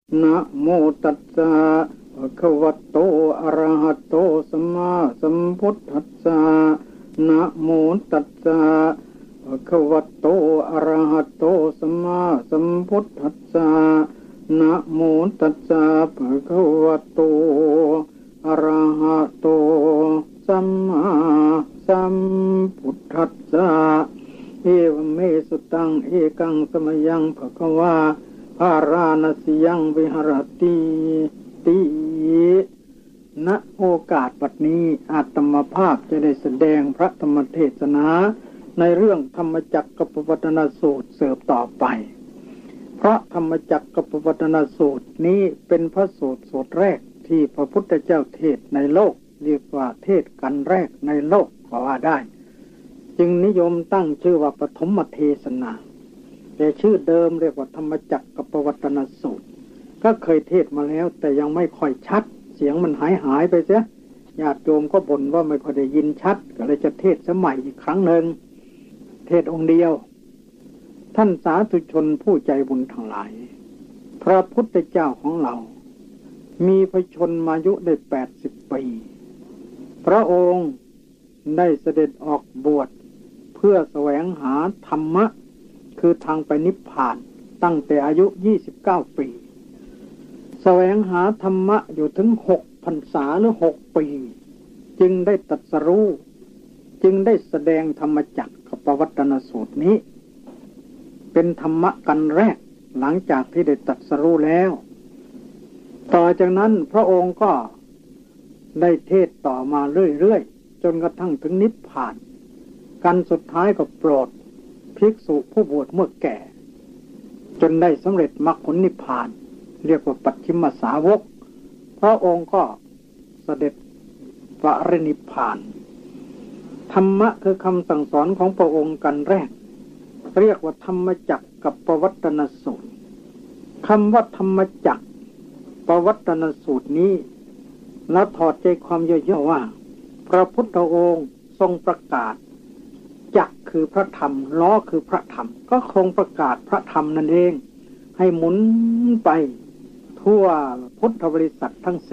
นะโมตัสสะภะคะวะโตอะระหะโตสัมมาสัมพุทธัสสะนะโมตัสสะภะคะวะโตอะระหะโตสัมมาสัมพุทธัสสะนะโมตัสสะภะคะวะโตอะระหะโตสัมมาสัมพุทธัสสะเอวเมสุตังเอกังสมยังภะคะวาภาราณสียังวิหรติติณโอกาสบัดนี้อาตมภาพจะได้แสดงพระธรรมเทศนาในเรื่องธรรมจักรกับปวัตตนสูตรเสิร์ฟต่อไปเพราะธรรมจักรกับปวัตตนสูตรนี้เป็นพระสูตรแรกที่พระพุทธเจ้าเทศในโลกเรียกว่าเทศกันแรกในโลกก็ว่าได้จึงนิยมตั้งชื่อว่าปฐมเทศนาแต่ชื่อเดิมเรียกว่าธรรมจักรกับปวัตตนสูตรก็เคยเทศมาแล้วแต่ยังไม่ค่อยชัดเสียงมันหายไปเสียญาติโยมก็บ่นว่าไม่ค่อยได้ยินชัดก็เลยจะเทศสมัยอีกครั้งหนึ่งเทศองค์เดียวท่านสาธุชนผู้ใจบุญทั้งหลายพระพุทธเจ้าของเรามีพระชนมายุได้80 ปีพระองค์ได้เสด็จออกบวชเพื่อแสวงหาธรรมะคือทางไปนิพพานตั้งแต่อายุ29 ปีแสวงหาธรรมะอยู่ถึง6 พรรษาหรือ6 ปีจึงได้ตรัสรู้จึงได้แสดงธรรมจักรกับปวัตตนสูตรนี้เป็นธรรมะกันแรกหลังจากที่ได้ตรัสรู้แล้วต่อจากนั้นพระองค์ก็ได้เทศต่อมาเรื่อยๆจนกระทั่งถึงนิพพานกันสุดท้ายก็โปรดภิกษุผู้บวชเมื่อแก่จนได้สำเร็จมรรคผลนิพพานเรียกว่าปัจฉิมสาวกพระองค์ก็เสด็จปรินิพพานธรรมะคือคำสั่งสอนของพระองค์กันแรกเรียกว่าธรรมจักรกับปวัตตนสูตรคำว่าธรรมจักรปวัตตนสูตรนี้แล้วถอดใจความย่อๆว่าพระพุทธองค์ทรงประกาศจักรคือพระธรรมล้อคือพระธรรมก็คงประกาศพระธรรมนั่นเองให้หมุนไปทั่วพุทธบริษัททั้ง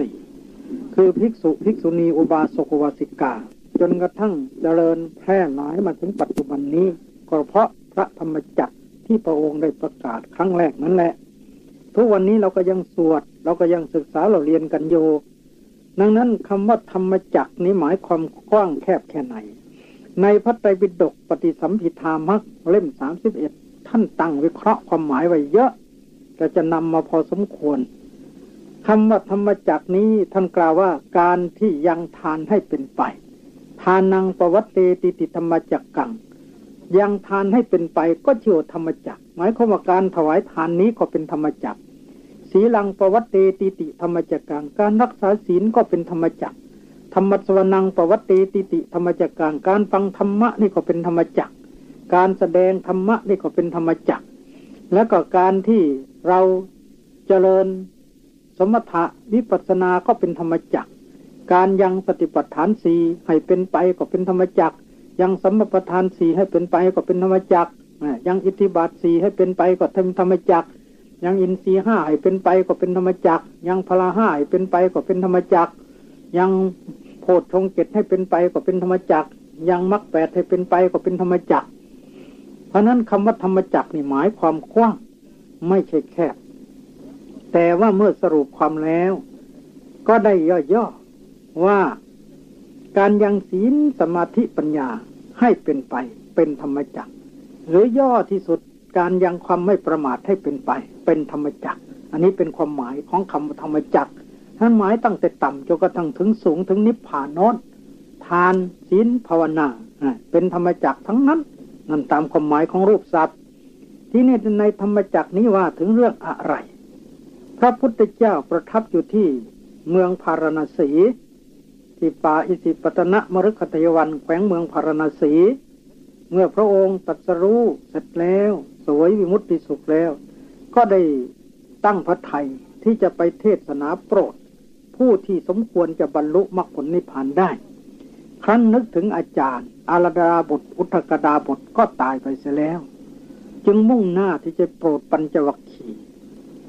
4คือภิกษุภิกษุณีอุบาสกอุบาสิกาจนกระทั่งเจริญแพร่หลายมาถึงปัจจุบันนี้ก็เพราะพระธรรมจักรที่พระองค์ได้ประกาศครั้งแรกนั่นแหละทุกวันนี้เราก็ยังสวดเราก็ยังศึกษาเราเรียนกันอยู่ดังนั้นคำว่าธรรมจักรนี้หมายความกว้างแคบแค่ไหนในพระไตรปิฎกปฏิสัมภิทามรรคเล่ม31ท่านตั้งวิเคราะห์ความหมายไว้เยอะแต่จะนำมาพอสมควรคำว่าธรรมจักรนี้ท่านกล่าวว่าการที่ยังทานให้เป็นไปทานังปวัตเตติติธรรมจักกังยังทานให้เป็นไปก็ชื่อธรรมจักรหมายความว่าการถวายทานนี้ก็เป็นธรรมจักรศีลังปวัตเตติติธรรมจักกังการรักษาศีลก็เป็นธรรมจักรธรรมสวนังปวัตเตติติธรรมจักกังการฟังธรรมะนี่ก็เป็นธรรมจักรการแสดงธรรมะนี่ก็เป็นธรรมจักรแล้วก็การที่เราเจริญสมถะวิปัสสนาก็เป็นธรรมจักรการยังสติปัฏฐาน4ให้เป็นไปก็เป็นธรรมจักรยังสัมมาประธาน4ให้เป็นไปก็เป็นธรรมจักรยังอิทธิบาท4ให้เป็นไปก็เป็นธรรมจักรยังอินทรีย์5ให้เป็นไปก็เป็นธรรมจักรยังพละ5ให้เป็นไปก็เป็นธรรมจักรยังโพชฌงค์7ให้เป็นไปก็เป็นธรรมจักรยังมรรค8ให้เป็นไปก็เป็นธรรมจักรเพราะนั้นคำว่าธรรมจักรนี่หมายความกว้างไม่ใช่แคบแต่ว่าเมื่อสรุปความแล้วก็ได้ย่อๆว่าการยังศีลสมาธิปัญญาให้เป็นไปเป็นธรรมจักรหรือย่อที่สุดการยังความไม่ประมาทให้เป็นไปเป็นธรรมจักรอันนี้เป็นความหมายของคำว่าธรรมจักรท่านหมายตั้งแต่ต่ำจนกระทั่งถึงสูงถึงนิพพานโน้นทานศีลภาวนาเป็นธรรมจักรทั้งนั้นนั่นตามความหมายของรูปศัพท์ที่นี่ในธรรมจักรนี้ว่าถึงเรื่องอะไรพระพุทธเจ้าประทับอยู่ที่เมืองพาราณสีที่ป่าอิสิปตนมฤคทายวันแขวงเมืองพาราณสีเมื่อพระองค์ตรัสรู้เสร็จแล้วเสวยวิมุตติสุขแล้วก็ได้ตั้งพระทัยที่จะไปเทศนาโปรดผู้ที่สมควรจะบรรลุมรรคผลนิพพานได้ครั้นนึกถึงอาจารย์อาราดาบทอุทกดาบทก็ตายไปเสียแล้วจึงมุ่งหน้าที่จะโปรดปัญจวัคคีย์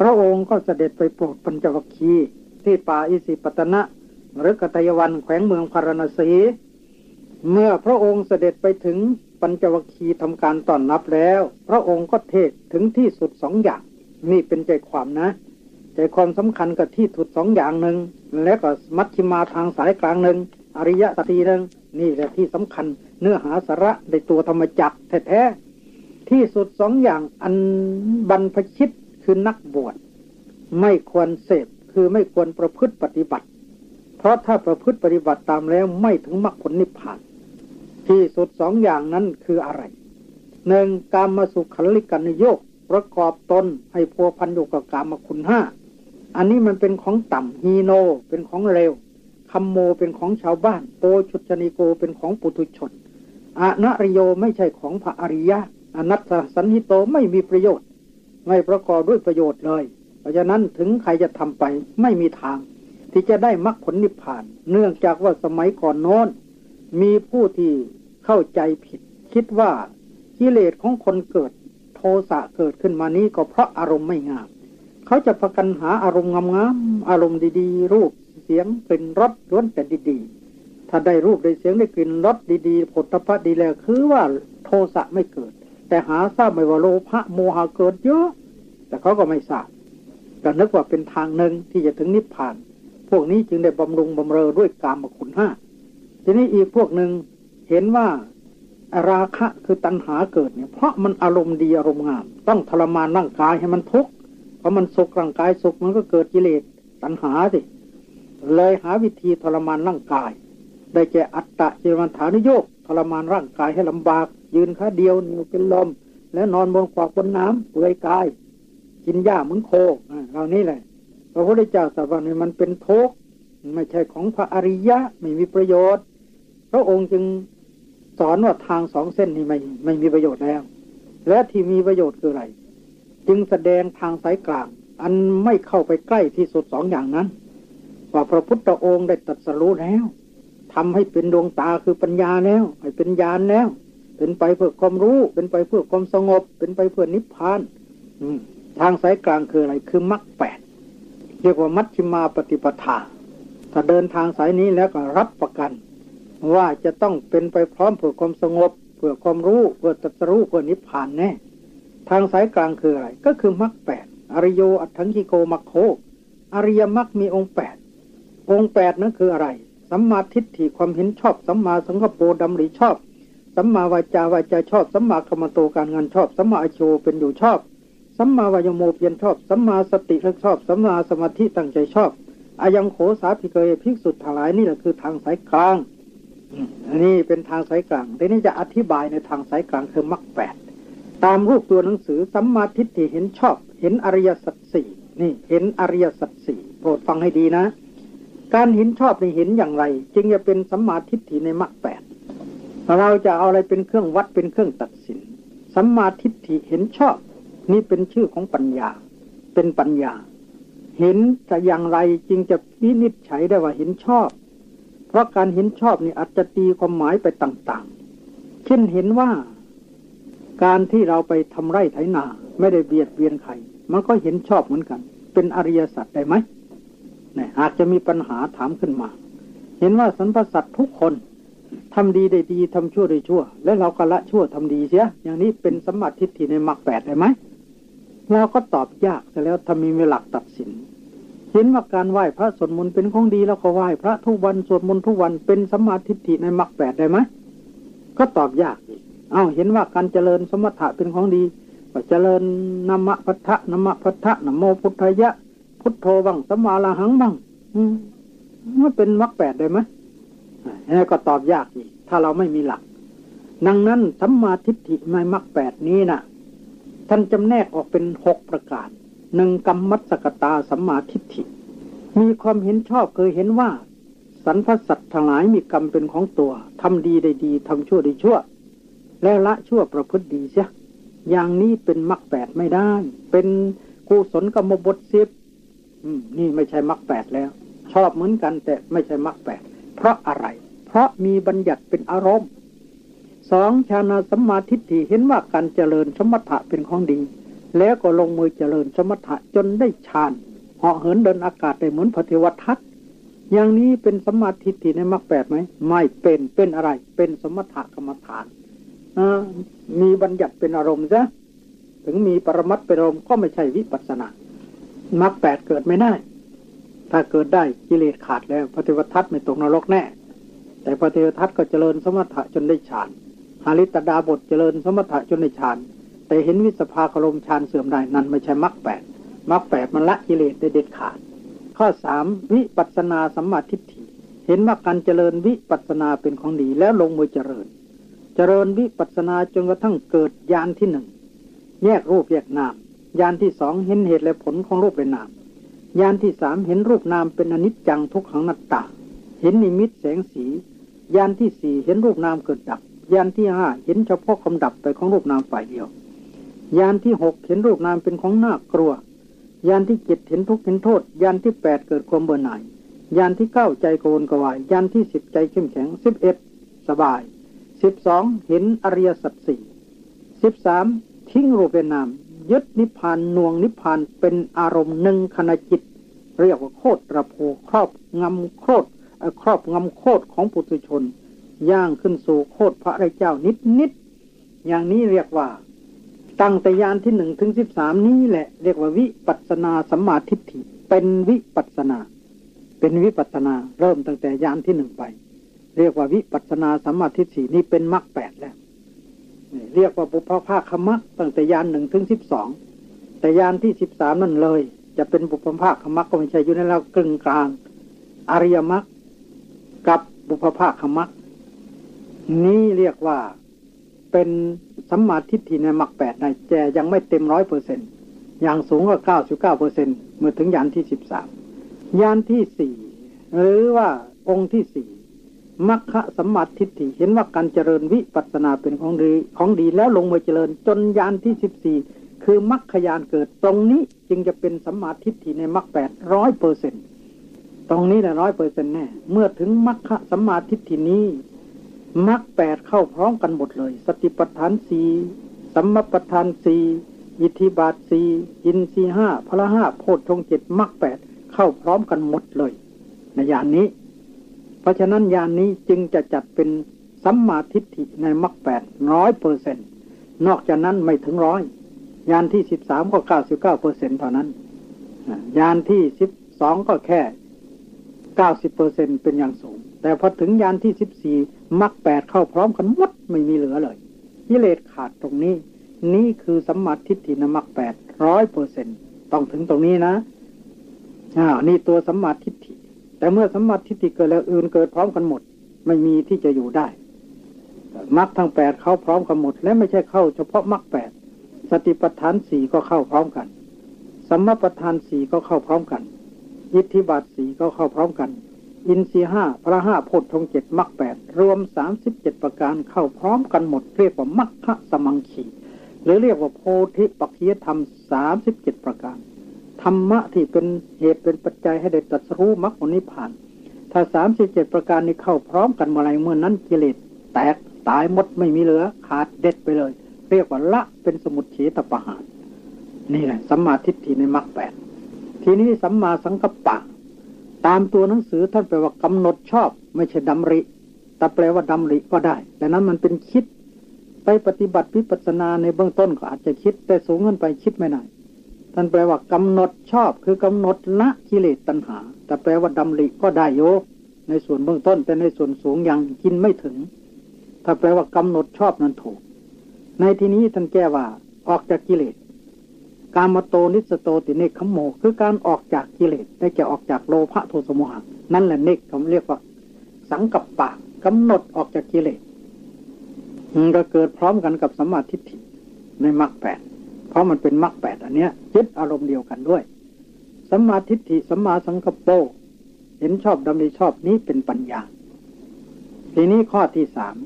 พระองค์ก็เสด็จไปโปรดปัญจวัคคีย์ที่ป่าอิสิปตนะหรือกัตยวันแขวงเมืองพาราณสีเมื่อพระองค์เสด็จไปถึงปัญจวัคคีย์ทำการต้อนรับแล้วพระองค์ก็เทศถึงที่สุดสองอย่างนี่เป็นใจความนะใจความสำคัญกับที่สุดสองอย่างหนึ่งแล้วก็มัชฌิมาทางสายกลางหนึ่งอริยสัจหนึ่งนี่แหละที่สำคัญเนื้อหาสาระในตัวธรรมจักรแท้ๆที่สุดสองอย่างอันบรรพชิตคือนักบวชไม่ควรเสพคือไม่ควรประพฤติปฏิบัติเพราะถ้าประพฤติปฏิบัติตามแล้วไม่ถึงมรรคผลนิพพานที่สุดสองอย่างนั้นคืออะไรหนึ่งกามสุขันลิกานโยกประกอบตนให้พัวพันอยู่กับกามคุณห้าอันนี้มันเป็นของต่ำฮีโนเป็นของเลวคัมโมเป็นของชาวบ้านโปชุชนิโกเป็นของปุถุชนอนัริโยไม่ใช่ของพระอริยะอนัตตสันหิโตไม่มีประโยชน์ไม่ประกอบด้วยประโยชน์เลยเพราะฉะนั้นถึงใครจะทำไปไม่มีทางที่จะได้มรรคผลนิพพานเนื่องจากว่าสมัยก่อนโน้นมีผู้ที่เข้าใจผิดคิดว่ากิเลสของคนเกิดโทสะเกิดขึ้นมานี้ก็เพราะอารมณ์ไม่งามเขาจะพากันหาอารมณ์งามๆอารมณ์ดีๆรูปเสียงกลิ่นรสล้วนแต่ดีๆถ้าได้รูปได้เสียงได้กลิ่นรสดีๆโผฏฐัพพะดีแล้วคือว่าโทสะไม่เกิดแต่หาทราบไม่ว่าโลภะโมหะเกิดเยอะแต่เขาก็ไม่ทราบก็นึกว่าเป็นทางหนึ่งที่จะถึงนิพพานพวกนี้จึงได้บำรุงบำเรอด้วยกามคุณห้าทีนี้อีกพวกหนึ่งเห็นว่าราคะคือตัณหาเกิดเนี่ยเพราะมันอารมณ์ดีอารมณ์งามต้องทรมานร่างกายให้มันทุกข์เพราะมันสุขร่างกายสุขมันก็เกิดกิเลสตัณหาสิเลยหาวิธีทรมานร่างกายได้แก่อัตตะเจริญฐานุโยกทรมานร่างกายให้ลำบากยืนขาเดียวนิ้วเป็นลมและนอนบนขวากบนน้ำเปลือยกายกินหญ้าเหมือนโคเหล่านี้แหละพระพุทธเจ้าตรัสว่าเนี่ยมันเป็นทุกข์ไม่ใช่ของพระอริยะไม่มีประโยชน์พระองค์จึงสอนว่าทางสองเส้นนี้ไม่มีประโยชน์แล้วและที่มีประโยชน์คืออะไรจึงแสดงทางสายกลางอันไม่เข้าไปใกล้ที่สุดสองอย่างนั้นว่าพระพุทธองค์ได้ตรัสรู้แล้วทำให้เป็นดวงตาคือปัญญาแล้วให้เป็นญาณแล้วเป็นไปเพื่อความรู้เป็นไปเพื่อความสงบเป็นไปเพื่อนิพพานทางสายกลางคืออะไรคือมรรคแปดเรียกว่ามัชฌิมาปฏิปทาถ้าเดินทางสายนี้แล้วก็รับประกันว่าจะต้องเป็นไปพร้อมเพื่อความสงบเพื่อความรู้เพื่อตรัสรู้เพื่อนิพพานแน่ทางสายกลางคืออะไรก็คือมรรคแปดอริโยอัตถังคิโกมัคโคอริยมรรคมีองค์แปดองค์แปดนั้นคืออะไรสัมมาทิฏฐิความเห็นชอบสัมมาสังกัปโปดำริชอบสัมมาวาจชอบสัมมากัมมันโตการงานชอบสัมมาอาโชเป็นอยู่ชอบสัมมาวายโมเพียรชอบสัมมาสติชอบสัมมาสมาธิตั้งใจชอบอายังโขสาภิเกยภิกษุทั้งหลายนี่แหละคือทางสายกลางอันนี้เป็นทางสายกลางทีนี้จะอธิบายในทางสายกลางคือมรรคแปดตามรูปตัวหนังสือสัมมาทิฏฐิเห็นชอบเห็นอริยสัจสี่นี่เห็นอริยสัจสี่โปรดฟังให้ดีนะการเห็นชอบนี่เห็นอย่างไรจึงจะเป็นสัมมาทิฏฐิในมรรคแปดเราจะเอาอะไรเป็นเครื่องวัดเป็นเครื่องตัดสินสัมมาทิฏฐิเห็นชอบนี่เป็นชื่อของปัญญาเป็นปัญญาเห็นแต่อย่างไรจึงจะวินิจฉัยได้ว่าเห็นชอบเพราะการเห็นชอบนี่อาจจะตีความหมายไปต่างๆเช่นเห็นว่าการที่เราไปทำไร่ไถนาไม่ได้เบียดเบียนใครมันก็เห็นชอบเหมือนกันเป็นอริยสัจได้ไหมเนี่ยอาจจะมีปัญหาถามขึ้นมาเห็นว่าสรรพสัตว์ทุกคนทำดีได้ดีทำชั่วได้ชั่วและเราก็ละชั่วทำดีเสียอย่างนี้เป็นสัมมาทิฏฐิในมรรคแปดได้ไหมเราก็ตอบยากแต่แล้วถ้ามีหลักตัดสินเห็นว่าการไหว้พระสวดมนต์เป็นของดีแล้วก็ไหว้พระทุกวันสวดมนต์ทุกวันเป็นสัมมาทิฏฐิในมรรคแปดได้ไหมก็ตอบยากอีกเห็นว่าการเจริญสมถะเป็นของดีก็เจริญนะมะพุทธะนะมะพุทธะนะโมพุทธายะพุทโธบ้างสัมมาอรหังบ้างมันเป็นมรรคแปดได้ไหมนี่ก็ตอบยากอีกถ้าเราไม่มีหลักดังนั้นสัมมาทิฏฐิในมรรคแปดนี้นะท่านจำแนกออกเป็น6ประการ1กัมมัสสกตาสัมมาทิฏฐิมีความเห็นชอบเคยเห็นว่าสรรพสัตว์ทั้งหลายมีกรรมเป็นของตัวทำดีได้ดีทำชั่วได้ชั่วแล้วละชั่วประพฤติดีเสียอย่างนี้เป็นมรรคแปดไม่ได้เป็นกุศลกรรมบท10นี่ไม่ใช่มรรคแปดแล้วชอบเหมือนกันแต่ไม่ใช่มรรคแปดเพราะอะไรเพราะมีบัญญัติเป็นอารมณ์2ฌานสัมมาทิฏฐิเห็นว่าการเจริญสมถะเป็นของดีแล้วก็ลงมือเจริญสมถะจนได้ฌานเหาะเหินเดินอากาศได้เหมือนพระเทวทัตอย่างนี้เป็นสัมมาทิฏฐิในมรรคแปดไหมไม่เป็นอะไรเป็นสมถะกรรมฐานมีบัญญัติเป็นอารมณ์ซะถึงมีปรมัตถ์เป็นอารมณ์ก็ไม่ใช่วิปัสสนามรรคแปดเกิดไม่ได้ถ้าเกิดได้กิเลสขาดแล้วพระเทวทัตไม่ตกนรกแน่แต่พระเทวทัตก็เจริญสมถะจนได้ฌานหาริตดาบทเจริญสมถะจนได้ฌานแต่เห็นวิสภาคารมฌานเสื่อมได้นั่นไม่ใช่มรรคแปดมรรคแปดมันละกิเลสได้เด็ดขาดข้อสามวิปัสสนาสัมมาทิฏฐิเห็นว่าการเจริญวิปัสสนาเป็นของดีแล้วลงมือเจริญวิปัสสนาจนกระทั่งเกิดญาณที่หนึ่งแยกรูปแยกนามญาณที่สองเห็นเหตุและผลของรูปและนามญาณที่สามเห็นรูปนามเป็นอนิจจังทุกขังอนัตตาเห็นนิมิตแสงสีญาณที่สี่เห็นรูปนามเกิดดับญาณที่ห้าเห็นเฉพาะความดับไปของรูปนามฝ่ายเดียวญาณที่หกเห็นรูปนามเป็นของน่ากลัวญาณที่เจ็ดเห็นทุกข์เห็นโทษญาณที่แปดเกิดความเบื่อหน่ายญาณที่เก้าใจโกนกวายญาณที่สิบใจเข้มแข็ง11สบาย12เห็นอริยสัจสี่13ทิ้งรูปและนามยึดนิพพานหน่วงนิพพานเป็นอารมณ์หนึ่งขณะจิตเรียกว่าโคตรภูครอบงำโคตรของปุถุชนย่างขึ้นสู่โคตรพระริยเจ้านิดอย่างนี้เรียกว่าตั้งแต่ญาณที่1ถึง13นี้แหละเรียกว่าวิปัสสนาสัมมาทิฏฐิเป็นวิปัสสนาเริ่มตั้งแต่ญาณที่1ไปเรียกว่าวิปัสสนาสัมมาทิฏฐินี่เป็นมรรค8แล้วเรียกว่าบุพภาคมรรคตั้งแต่ญาณ1ถึง12แต่ญาณที่13นั่นเลยจะเป็นบุพภาคมรรคก็ไม่ใช่อยู่ในระดับกึ่งกลางอริยมรรคกับบุพภาคมรรคนี้เรียกว่าเป็นสัมมาทิฏฐิในมรรค8ในแต่ยังไม่เต็ม 100% อย่างสูงก็ 99% เมื่อถึงญาณที่13ญาณที่4หรือว่าองค์ที่4มัคคะสัมมาทิฏฐิเห็นว่าการเจริญวิปัสสนาเป็นของดีแล้วลงมือเจริญจนญาณที่14คือมัคคญาณเกิดตรงนี้จึงจะเป็นสัมมาทิฏฐิในมรรค8 100% ตรงนี้แหละ 100% แน่เมื่อถึงมัคคะสัมมาทิฏฐินี้มรรค8เข้าพร้อมกันหมดเลยสติปัฏฐาน4สัมมาปัฏฐาน4อิทธิบาท4อินทรีย์5พละ5โพชฌงค์7มรรค8เข้าพร้อมกันหมดเลยในญาณนี้เพราะฉะนั้นญาณนี้จึงจะจัดเป็นสัมมาทิฏฐิในมรรค8 100% นอกจากนั้นไม่ถึง100ญาณที่13ก็ 99% เท่านั้นญาณที่12ก็แค่ 90% เป็นอย่างสูงแต่พอถึงญาณที่14มรรค8เข้าพร้อมกันหมดไม่มีเหลือเลยกิเลสขาดตรงนี้นี่คือสัมมาทิฏฐิในมรรค8 100% ต้องถึงตรงนี้นะนี่ตัวสัมมาทิฏฐิแต่เมื่อสัมมาทิฏฐิเกิดแล้วอื่นเกิดพร้อมกันหมดไม่มีที่จะอยู่ได้มรรคทั้ง8เข้าพร้อมกันหมดและไม่ใช่เข้าเฉพาะมรรค8สติปัฏฐาน4ก็เข้าพร้อมกันสัมมาปัฏฐาน4ก็เข้าพร้อมกันอิทธิบาท4ก็เข้าพร้อมกันอินทรีย์5พละ5โพชฌงค์7มรรค8รวม37ประการเข้าพร้อมกันหมดเรียกว่ามัคคะสมังคีหรือเรียกว่าโพธิปัจจยธรรม37ประการธรรมะที่เป็นเหตุเป็นปัจจัยให้ได้ตรัสรู้มรรคผลนิพพานถ้า37ประการนี้เข้าพร้อมกันเมื่อไรเมื่อนั้นกิเลสแตกตายหมดไม่มีเหลือขาดเด็ดไปเลยเรียกว่าละเป็นสมุจเฉทปหานนี่แหละสัมมาทิฏฐิในมรรค8ทีนี้สัมมาสังกัปปะตามตัวหนังสือท่านแปลว่ากำหนดชอบไม่ใช่ดำริแต่แปลว่าดำริก็ได้แต่นั้นมันเป็นคิดไปปฏิบัติวิปัสสนาในเบื้องต้นก็อาจจะคิดแต่สูงขึ้นไปคิดไม่ได้ท่านแปลว่ากำหนดชอบคือกำหนดละกิเลสตัณหาแต่แปลว่าดำริก็ได้โยในส่วนเบื้องต้นแต่ในส่วนสูงยังกินไม่ถึงถ้าแปลว่ากำหนดชอบนั้นถูกในที่นี้ท่านแก้ว่าออกจากกิเลสกามโตนิสโตติเนคขโมคือการออกจากกิเลสได้แก่ออกจากโลภะโทสะโมหะนั่นแหละเนคเขาเรียกว่าสังกัปปะกำหนดออกจากกิเลสก็เกิดพร้อมกันกับสัมมาทิฏฐิในมรรค8เพราะมันเป็นมรรค8อันเนี้ยยึดอารมณ์เดียวกันด้วยสัมมาทิฏฐิสัมมาสังกัปโปเห็นชอบดำริชอบนี้เป็นปัญญาทีนี้ข้อที่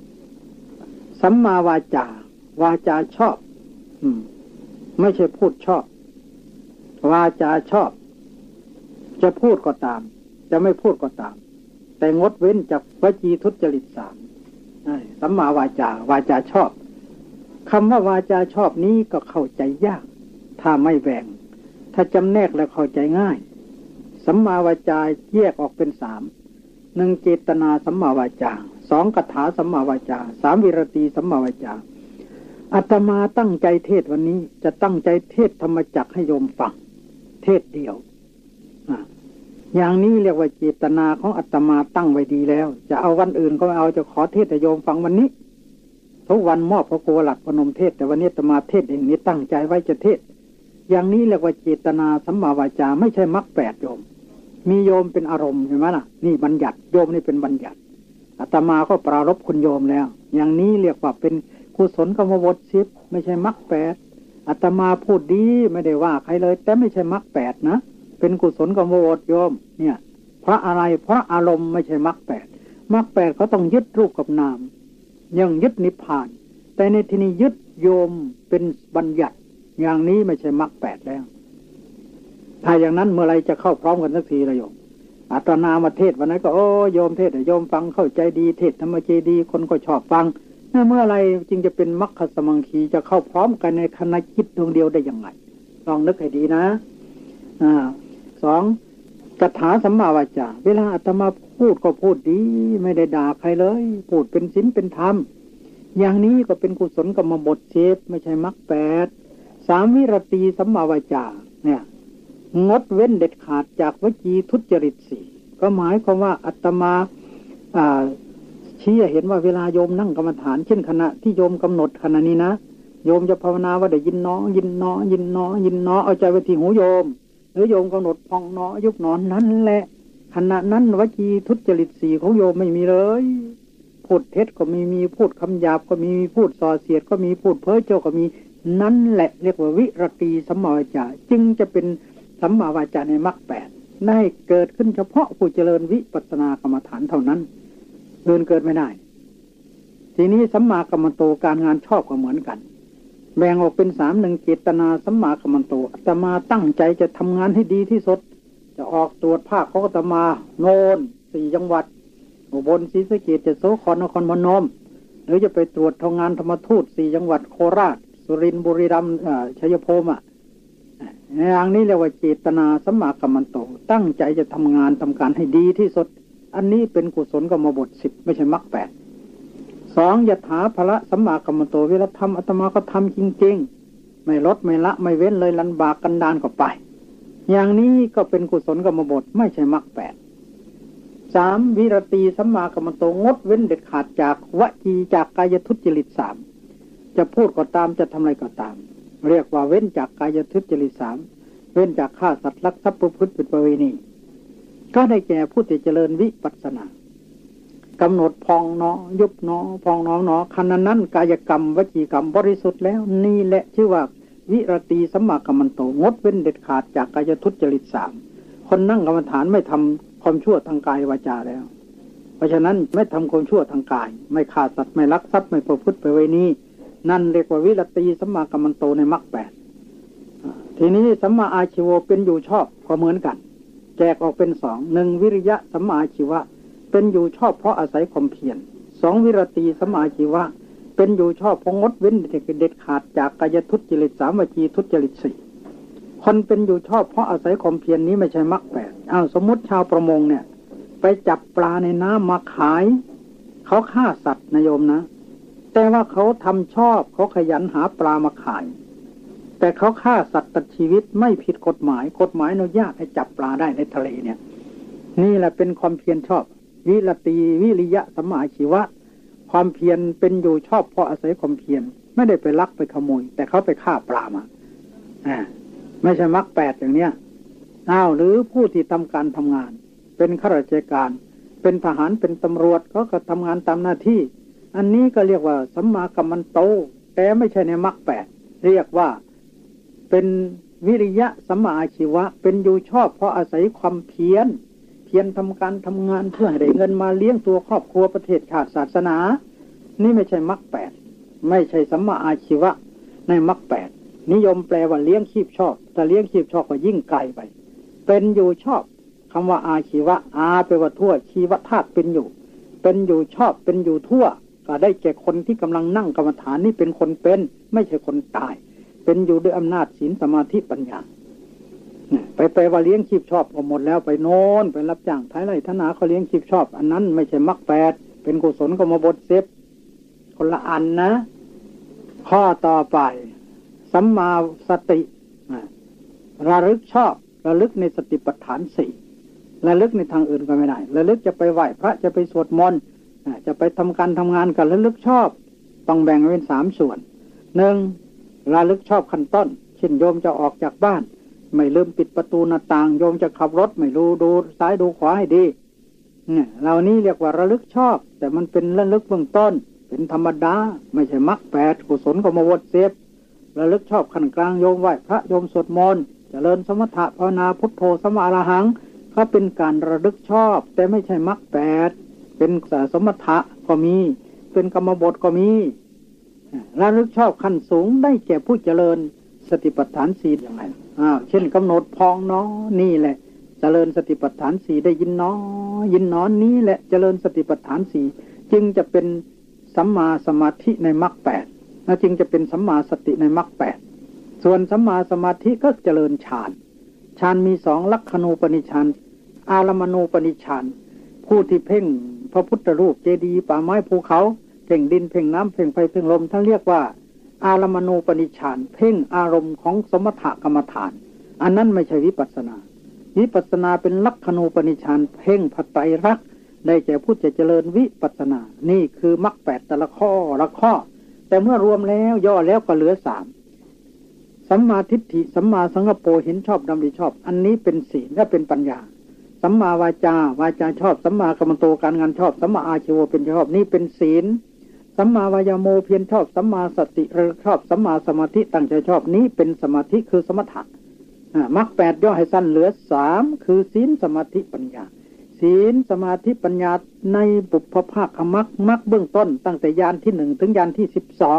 3สัมมาวาจาวาจาชอบไม่ใช่พูดชอบวาจาชอบจะพูดก็ตามจะไม่พูดก็ตามแต่งดเว้นจากวจีทุจริต3สัมมาวาจาวาจาชอบคำว่าวาจาชอบนี้ก็เข้าใจยากถถ้าไม่แบ่งถ้าจำแนกแล้วเข้าใจง่ายสัมมาวาจาแยกออกเป็น3 1เจตนาสัมมาวาจา2คาถาสัมมาวาจา3วิรติสัมมาวาจาอาตมาตั้งใจเทศวันนี้จะตั้งใจเทศธรรมจักรให้โยมฟังเทศเดียวอย่างนี้เรียกว่าเจตนาของอาตมาตั้งไว้ดีแล้วจะเอาวันอื่นก็ไม่เอาจะขอเทศให้โยมฟังวันนี้ทุกวันมอบพระโกหลักพนมเทศแต่วันนี้อาตมาเทศเองนี้ตั้งใจไว้จะเทศอย่างนี้เรียกว่าเจตนาสัมมาวาจาไม่ใช่มรรค8โยมมีโยมเป็นอารมณ์ใช่ไหมล่ะนี่บัญญัติโยมนี่เป็นบัญญัติอาตมาก็ปรารภคุณโยมแล้วอย่างนี้เรียกว่าเป็นกุศลกรรมบท10ไม่ใช่มรรค8อาตมาพูดดีไม่ได้ว่าใครเลยแต่ไม่ใช่มรรค8นะเป็นกุศลกรรมบทโยมเนี่ยเพราะอะไรเพราะอารมณ์ไม่ใช่มรรค8มรรค8เขาต้องยึดรูปกับนามยังยึดนิพพานแต่ในที่นี้ยึดโยมเป็นบัญญัติอย่างนี้ไม่ใช่มรรค8แล้วถ้าอย่างนั้นเมื่อไรจะเข้าพร้อมกันสักทีละโยมอาตมามาเทศวันนั้นก็โอ้โยมเทศโยมฟังเข้าใจดีเทศธรรมเจดีคนก็ชอบฟังเมื่อไรจึงจะเป็นมรรคสมังคีจะเข้าพร้อมกันในคณะจิตดวงเดียวได้ยังไงลองนึกให้ดีนะ2คาถาสัมมาวาจาเวลาอาตมาพูดก็พูดดีไม่ได้ด่าใครเลยพูดเป็นศีลเป็นธรรมอย่างนี้ก็เป็นกุศลกรรมบท10ไม่ใช่มรรค8 3วิรติสัมมาวาจาเนี่ยงดเว้นเด็ดขาดจากวจีทุจริต4ก็หมายความว่าอาตมาชี้เห็นว่าเวลาโยมนั่งกรรมฐานเช่นขณะที่โยมกำหนดขณะนี้นะโยมจะภาวนาว่าได้ยินเนาะยินเนาะยินเนาะยินเนาะเอาใจไว้ที่หูโยมหรือโยมกำหนดพองเนาะยุบเนาะนั้นแหละขณะนั้นวจีทุจริต4ของโยมไม่มีเลยพูดเท็จก็มีพูดคำหยาบก็มีพูดส่อเสียดก็มีพูดเพ้อเจ้อก็มีนั่นแหละเรียกว่าวิรติสัมมาวาจาจึงจะเป็นสัมมาวาจาในมรรค8ได้เกิดขึ้นเฉพาะผู้เจริญวิปัสสนากรรมฐานเท่านั้นเดินเกิดไม่ได้ทีนี้สัมมากัมมันโตการงานชอบก็เหมือนกันแบ่งออกเป็น3 1เจตนาสัมมากัมมันโตอาตมาตั้งใจจะทำงานให้ดีที่สุดจะออกตรวจภาคของอาตมาโนน4จังหวัดอุบลศรีสะเกษจะโสธรนครพนมหรือจะไปตรวจทำงานธรรมทูต4จังหวัดโคราชสุรินทร์บุรีรัมย์ชัยภูมิอย่างนี้เรียกว่าเจตนาสัมมากัมมันโตตั้งใจจะทำงานทำการให้ดีที่สุดอันนี้เป็นกุศลกรรมบท10ไม่ใช่มรรค8 2ยถาภละสัมมากัมมันโตเวลาทำอาตมาก็ทำจริงๆไม่ลดไม่ละไม่เว้นเลยลันบากกันดานก็ไปอย่างนี้ก็เป็นกุศลกรรมบทไม่ใช่มรรค8 3วิรติสัมมากัมมันโตงดเว้นเด็ดขาดจากวจีจากกายทุจริต3จะพูดก็ตามจะทำอะไรก็ตามเรียกว่าเว้นจากกายทุจริต3เว้นจากฆ่าสัตว์ลักทรัพย์ประพฤติผิดประเวณีก็ได้แก่ผู้ที่เจริญวิปัสสนากำหนดพองเนาะยุบเนาะพองเนาะเนาะขณะนั้นกายกรรมวจีกรรมบริสุทธิ์แล้วนี่แหละชื่อว่าวิรติสัมมากัมมันโตงดเว้นเด็ดขาดจากกายทุจริต3คนนั่งกรรมฐานไม่ทำความชั่วทางกายวาจาแล้วเพราะฉะนั้นไม่ทำความชั่วทางกายไม่ฆ่าสัตว์ไม่ลักทรัพย์ไม่ประพฤติประเวณีนั่นเรียกว่าวิรติสัมมากัมมันโตในมรรค8ทีนี้สัมมาอาชีวะเป็นอยู่ชอบก็เหมือนกันแจกออกเป็น2 1วิริยะสัมมาอาชีวะเป็นอยู่ชอบเพราะอาศัยความเพียร2วิรติสัมมาอาชีวะเป็นอยู่ชอบเพราะงดเว้นเด็ดขาดจากกายทุจริต3วจีทุจริต4คนเป็นอยู่ชอบเพราะอาศัยความเพียรนี้ไม่ใช่มรรค8สมมติชาวประมงเนี่ยไปจับปลาในน้ำมาขายเขาฆ่าสัตว์นะโยมนะแต่ว่าเขาทำชอบเขาขยันหาปลามาขายแต่เขาฆ่าสัตว์ตัดชีวิตไม่ผิดกฎหมายอนุญาตให้จับปลาได้ในทะเลเนี่ยนี่แหละเป็นความเพียรชอบวิรติวิริยะสัมมาอาชีวะความเพียรเป็นอยู่ชอบเพราะอาศัยความเพียรไม่ได้ไปลักไปขโมยแต่เขาไปฆ่าปลามาไม่ใช่มรรค8อย่างเนี้ยหรือผู้ที่ทำการทำงานเป็นข้าราชการเป็นทหารเป็นตำรวจเขาก็ทำงานตามหน้าที่อันนี้ก็เรียกว่าสัมมากัมมันโตแต่ไม่ใช่ในมรรค8เรียกว่าเป็นวิริยะสัมมาอาชีวะเป็นอยู่ชอบเพราะอาศัยความเพียรทำการทำงานเพื่อให้ได้เงินมาเลี้ยงตัวครอบครัวประเทศชาติศาสนานี่ไม่ใช่มรรค8ไม่ใช่สัมมาอาชีวะในมรรค8นิยมแปลว่าเลี้ยงชีพชอบแต่เลี้ยงชีพชอบก็ยิ่งไกลไปเป็นอยู่ชอบคำว่าอาชีวะแปลว่าทั่วชีวธาตุเป็นอยู่ชอบเป็นอยู่ทั่วก็ได้แก่คนที่กำลังนั่งกรรมฐานนี่เป็นคนเป็นไม่ใช่คนตายเป็นอยู่ด้วยอำนาจศีลสมาธิปัญญาไปว่าเลี้ยงชีพชอบก็หมดแล้วไปโน้นไปรับจ้างท้ายไร่ทนาเขาเลี้ยงชีพชอบอันนั้นไม่ใช่มรรคแปดเป็นกุศลกรรมบทเซฟคนละอันนะข้อต่อไปสัมมาสติระลึกชอบระลึกในสติปัฏฐานสี่ระลึกในทางอื่นก็ไม่ได้ระลึกจะไปไหว้พระจะไปสวดมนต์จะไปทำการทำงานกับระลึกชอบต้องแบ่งเป็น3 ส่วน1ระลึกชอบขั้นต้นเช่นโยมจะออกจากบ้านไม่ลืมปิดประตูหน้าต่างโยมจะขับรถไม่รู้ดูซ้ายดูขวาให้ดีเนี่ยเหล่านี้เรียกว่าระลึกชอบแต่มันเป็นระลึกเบื้องต้นเป็นธรรมดาไม่ใช่มรรคแปดกุศลกรรมบทเซฟระลึกชอบขั้นกลางโยมไหว้พระโยมสวดมนต์เจริญสมถะภาวนาพุทโธสัมมาอรหังก็เป็นการระลึกชอบแต่ไม่ใช่มรรคแปดเป็นสมถะก็มีเป็นกรรมบทก็มีระลึกชอบขั้นสูงได้แก่ผู้เจริญสติปัฏฐานสี่อย่างไรเช่นกำหนดพองน้อนี่แหละเจริญสติปัฏฐานสี่ได้ยินน้อยินน้อนี้แหละเจริญสติปัฏฐานสี่จึงจะเป็นสัมมาสมาธิในมรรคแปดและจึงจะเป็นสัมมาสติในมรรคแปดส่วนสัมมาสมาธิก็เจริญฌานมี2ลักขณูปนิชฌานอารมณูปนิชฌานผู้ที่เพ่งพระพุทธรูปเจดีย์ป่าไม้ภูเขาเพ่งดินเพ่งน้ำเพ่งไฟเพ่งลมท่านเรียกว่าอารมณูปนิชฌานเพ่งอารมณ์ของสมถกรรมฐานอันนั้นไม่ใช่วิปัสสนาวิปัสสนาเป็นลักขณูปนิชฌานเพ่งพระไตรลักษณ์ได้แก่ผู้จะเจริญวิปัสสนานี่คือมรรคแปดแต่ละข้อละข้อแต่เมื่อรวมแล้วย่อแล้วก็เหลือ3สัมมาทิฏฐิสัมมาสังกัปโปเห็นชอบดำริชอบอันนี้เป็นศีลและเป็นปัญญาสัมมาวาจชอบสัมมากัมมันโตการงานชอบสัมมาอาชีวะเป็นชอบนี่เป็นศีลสัมมาวายโมเพียรชอบสัมมาสติระลึกชอบสัมมาสมาธิตั้งใจชอบนี้เป็นสมาธิคือสมถะมรรคแปดย่อให้สั้นเหลือ3คือศีลสมาธิปัญญาศีลสมาธิปัญญาในบุพภาคมรรคเบื้องต้นตั้งแต่ญาณที่1ถึงญาณที่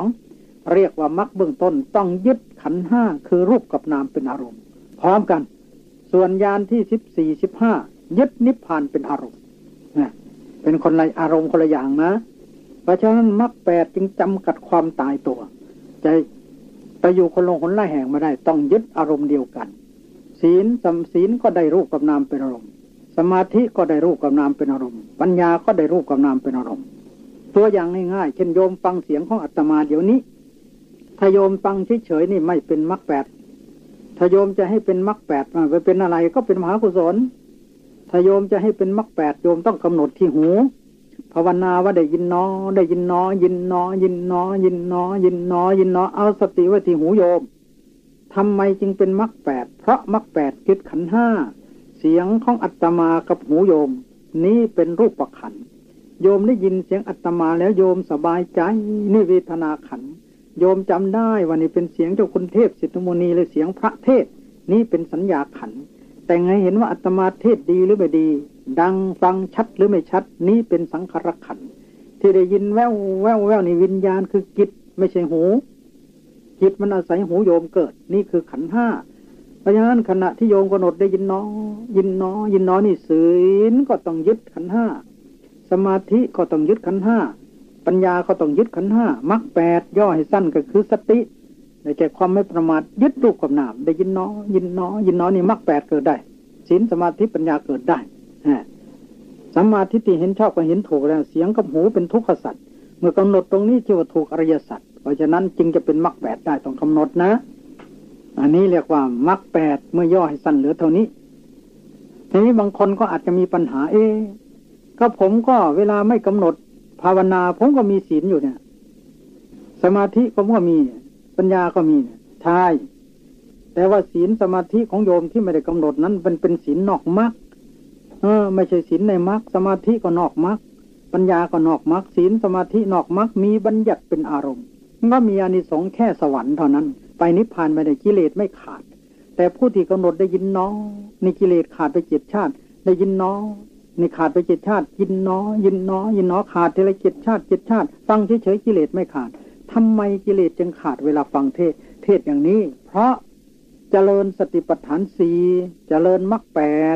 12เรียกว่ามรรคเบื้องต้นต้องยึดขันธ์5คือรูปกับนามเป็นอารมณ์พร้อมกันส่วนญาณที่14 15ยึดนิพพานเป็นอารมณ์เป็นคนละอารมณ์คนละอย่างนะเพราะฉะนั้นมรรคแปดจึงจำกัดความตายตัวจะไปอยู่คนลงคนละแห่งไม่ได้ต้องยึดอารมณ์เดียวกันศีลก็ได้รูปกับนามเป็นอารมณ์สมาธิก็ได้รูปกับนามเป็นอารมณ์ปัญญาก็ได้รูปกับนามเป็นอารมณ์ตัวอย่างง่ายๆเช่นโยมฟังเสียงของอาตมาเดี๋ยวนี้ถ้าโยมฟังเฉยๆนี่ไม่เป็นมรรคแปดถ้าโยมจะให้เป็นมรรคแปดไปเป็นอะไรก็เป็นมหากุศลถ้าโยมจะให้เป็นมรรคแปดโยมต้องกำหนดที่หูภาวนาว่าได้ยินน้อได้ยินน้อยินน้อยินน้อยินน้อยินน้อยินน้อเอาสติไว้ที่หูโยมทำไมจึงเป็นมรรคแปดเพราะมรรคแปดยึดขันธ์5เสียงของอาตมากับหูโยมนี้เป็นรูปขันธ์โยมได้ยินเสียงอาตมาแล้วโยมสบายใจนี่เวทนาขันธ์โยมจำได้ว่านี่เป็นเสียงเจ้าคุณเทพสิทธิมุนีหรือเสียงพระเทศนี่เป็นสัญญาขันธ์แต่ไงเห็นว่าอาตมาเทศดีหรือไม่ดีดังฟังชัดหรือไม่ชัดนี่เป็นสังขารขันธ์ที่ได้ยินแว่วแว่วแว่วนี่วิญญาณคือจิตไม่ใช่หูจิตมันอาศัยหูโยมเกิดนี่คือขันธ์5เพราะฉะนั้นขณะที่โยมกำหนดได้ยินน้อยินน้อยินน้อนี่ศีลก็ต้องยึดขันธ์5สมาธิก็ต้องยึดขันธ์5ปัญญาก็ต้องยึดขันธ์5มรรคแปดย่อให้สั้นก็คือสติได้แก่ความไม่ประมาทยึดรูปกับนามได้ยินน้อยินน้อยินน้อนี่มรรคแปดเกิดได้ศีลสมาธิปัญญาเกิดได้สัมมาทิฏฐิเห็นชอบก็เห็นถูกแล้วเสียงกับหูเป็นทุกขสัจเมื่อกำหนดตรงนี้ชื่อว่าถูกอริยสัจเพราะฉะนั้นจึงจะเป็นมรรคแปดได้ต้องกำหนดนะอันนี้เรียกว่ามรรคแปดเมื่อย่อให้สั้นเหลือเท่านี้ทีนี้บางคนก็อาจจะมีปัญหาก็ผมก็เวลาไม่กำหนดภาวนาผมก็มีศีลอยู่เนี่ยสมาธิผมก็มีปัญญาก็มีใช่แต่ว่าศีลสมาธิของโยมที่ไม่ได้กำหนดนั้นเป็นศีลนอกมรรคไม่ใช่ศีลในมรรคสมาธิก็นอกมรรคปัญญาก็นอกมรรคศีลสมาธินอกมรรคมีบัญญัติเป็นอารมณ์ก็มีอานิสงส์แค่สวรรค์เท่านั้นไปนิพพานไม่ได้กิเลสไม่ขาดแต่ผู้ที่กำหนดได้ยินน้อในกิเลสขาดไป7 ชาติได้ยินน้อในขาดไป7 ชาติยินน้อยินน้อยินน้อขาดทีละ7 ชาติ7 ชาติฟังเฉยๆกิเลสไม่ขาดทำไมกิเลสจึงขาดเวลาฟังเทศอย่างนี้เพราะเจริญสติปัฏฐาน4เจริญมรรค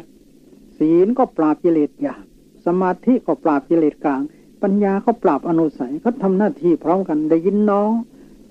8ศีลก็ปราบกิเลสหยาบสมาธิก็ปราบกิเลสกลางปัญญาก็ปราบอนุสัยก็ทำหน้าที่พร้อมกันได้ยินน้อ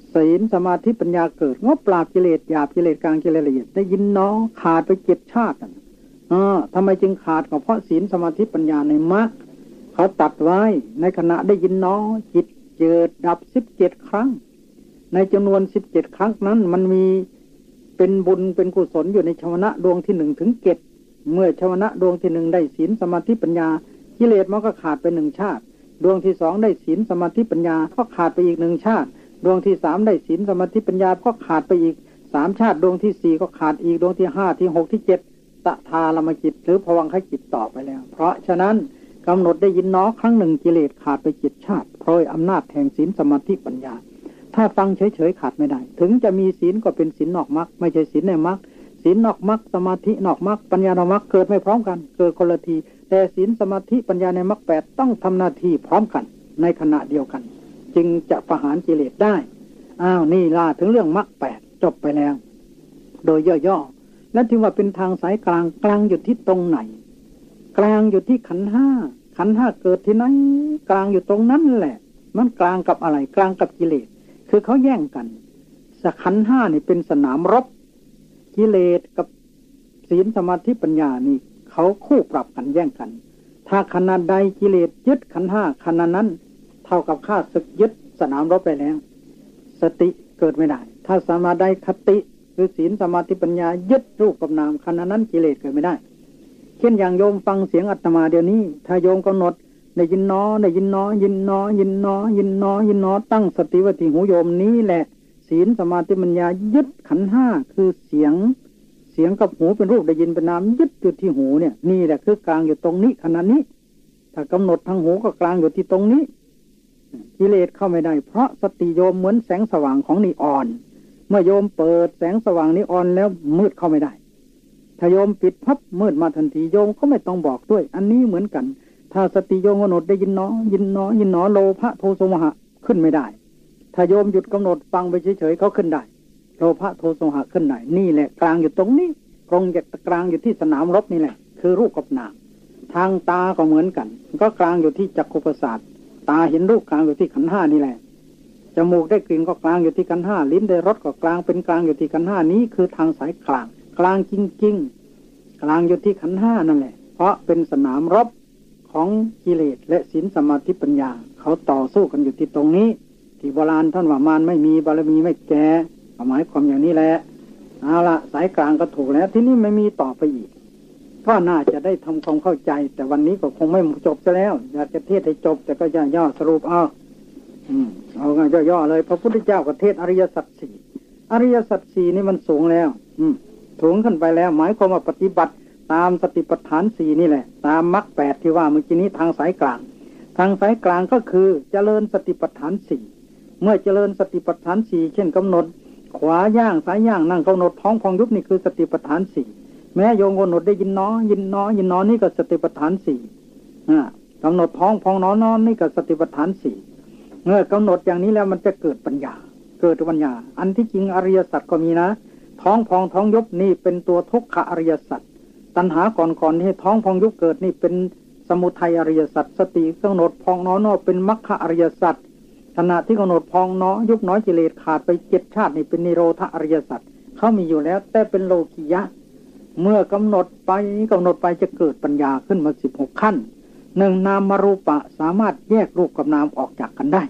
ศีลสมาธิปัญญาเกิดงบปราบกิเลสหยาบกิเลสกลางกิเลสละเอียดได้ยินน้องขาดไป7 ชาติทำไมจึงขาดก็เพราะศีลสมาธิปัญญาในมรรคเขาตัดไว้ในขณะได้ยินน้องจิตเกิดดับ17 ครั้งในจำนวน17 ครั้งนั้นมันมีเป็นบุญเป็นกุศลอยู่ในชวนะดวงที่1ถึง7เมื่อชวนะดวงที่1ได้ศีลสมาธิปัญญากิเลสมันก็ขาดไป1 ชาติดวงที่2ได้ศีลสมาธิปัญญาก็ขาดไปอีก1 ชาติดวงที่3ได้ศีลสมาธิปัญญาก็ขาดไปอีก3 ชาติดวงที่4ก็ขาดอีกดวงที่5ที่6ที่7ตถาลมจิตหรือภวังคจิตต่อไปแล้วเพราะฉะนั้นกำหนดได้ยินน้อครั้งหนึ่งกิเลสขาดไป7 ชาติเพราะอำนาจแห่งศีลสมาธิปัญญาถ้าฟังเฉยๆขาดไม่ได้ถึงจะมีศีลก็เป็นศีลนอกมรรคไม่ใช่ศีลในมรรคศีลนอกมรรคสมาธินอกมรรคปัญญานอกมรรคเกิดไม่พร้อมกันเกิดคนละทีแต่ศีลสมาธิปัญญาในมรรค8ต้องทำหน้าที่พร้อมกันในขณะเดียวกันจึงจะประหารกิเลสได้นี่ล่ะถึงเรื่องมรรค8จบไปแล้วโดยย่อๆและที่ว่าเป็นทางสายกลางกลางอยู่ที่ตรงไหนกลางอยู่ที่ขันธ์5ขันธ์5เกิดที่ไหนกลางอยู่ตรงนั้นแหละมันกลางกับอะไรกลางกับกิเลสคือเขาแย่งกันขันธ์5นี่เป็นสนามรบกิเลสกับศีลสมาธิปัญญานี่เขาคู่ปรับกันแย่งกันถ้าขณะใดกิเลสยึดขันธ์5ขณะนั้นเท่ากับข้าศึกยึดสนามรบไปแล้วสติเกิดไม่ได้ถ้าสมาใดคติคือศีลสมาธิปัญญายึดรูปกับนามขณะนั้นกิเลสเกิดไม่ได้เช่นอย่างโยมฟังเสียงอาตมาเดี๋ยวนี้ถ้าโยมกำหนดได้ยินน้อได้ยินน้อยินน้อยินน้อยินน้อยินน้อตั้งสติไว้ที่หูโยมนี้แหละศีลสมาธิปัญญายึดขันธ์5คือเสียงกับหูเป็นรูปได้ยินเป็นนามยึดอยู่ที่หูเนี่ยนี่แหละคือกลางอยู่ตรงนี้ขณะนี้ถ้ากำหนดทางหูก็กลางอยู่ที่ตรงนี้กิเลสเข้าไม่ได้เพราะสติโยมเหมือนแสงสว่างของนีออนเมื่อโยมเปิดแสงสว่างนีออนแล้วมืดเข้าไม่ได้ถ้าโยมปิดพับมืดมาทันทีโยมก็ไม่ต้องบอกด้วยอันนี้เหมือนกันถ้าสติโยมกำหนดได้ยินน้อยินน้อยินน้อโลภะโทสะโมหะขึ้นไม่ได้ถ้าโยมหยุดกำหนดฟังไปเฉยๆเขาขึ้นได้โลภะโทสะโมหะขึ้นได้นี่แหละกลางอยู่ตรงนี้ตรงกลางอยู่ที่สนามรบนี่แหละคือรูปกับนามทางตาก็เหมือนกันก็กลางอยู่ที่จักขุประสาทตาเห็นรูปกลางอยู่ที่ขันธ์5นี่แหละจมูกได้กลิ่นก็กลางอยู่ที่ขันธ์5ลิ้นได้รสก็กลางเป็นกลางอยู่ที่ขันธ์5นี้คือทางสายกลางกลางจริงๆกลางอยู่ที่ขันธ์5นั่นแหละเพราะเป็นสนามรบของกิเลสและศีลสมาธิปัญญาเขาต่อสู้กันอยู่ที่ตรงนี้ที่โบราณท่านว่ามารไม่มีบารมีไม่แก่หมายความอย่างนี้แหละเอาละสายกลางก็ถูกแล้วที่นี่ไม่มีต่อไปอีกก็น่าจะได้ทำความเข้าใจแต่วันนี้ก็คงไม่จบซะแล้วอยากจะเทศให้จบแต่ก็ย่อสรุปเอาย่อๆเลยพระพุทธเจ้าก็เทศอริยสัจ4อริยสัจ4นี่มันสูงแล้วสูงขึ้นไปแล้วหมายความว่าปฏิบัติตามสติปัฏฐาน4นี่แหละตามมรรค8ที่ว่าเมื่อกี้นี้ทางสายกลางทางสายกลางก็คือเจริญสติปัฏฐาน4เมื่อเจริญสติปัฏฐาน4เช่นกำหนดขวาย่างซ้ายย่างนั่งกำหนดท้องพองยุบนี่คือสติปัฏฐาน4แม้โยมกำหนดได้ยินน้อยินน้อยินน้อนี่ก็สติปัฏฐาน4กำหนดท้องพองน้อนนี่ก็สติปัฏฐาน4เมื่อกำหนดอย่างนี้แล้วมันจะเกิดปัญญาอันที่จริงอริยสัจก็มีนะท้องพองท้องยุบนี่เป็นตัวทุกขอริยสัจตัณหาก่อนที่ท้องพองยุบเกิดนี่เป็นสมุทัยอริยสัจสติกำหนดพองน้อเป็นมรรคอริยสัจขณะที่กำหนดพองน้อยุบน้อยกิเลสขาดไป7 ชาตินี่เป็นนิโรธอริยสัจเขามีอยู่แล้วแต่เป็นโลกิยะเมื่อกำหนดไปจะเกิดปัญญาขึ้นมา16 ขั้น1นามรูปะสามารถแยกรูปกับนามออกจากกันได้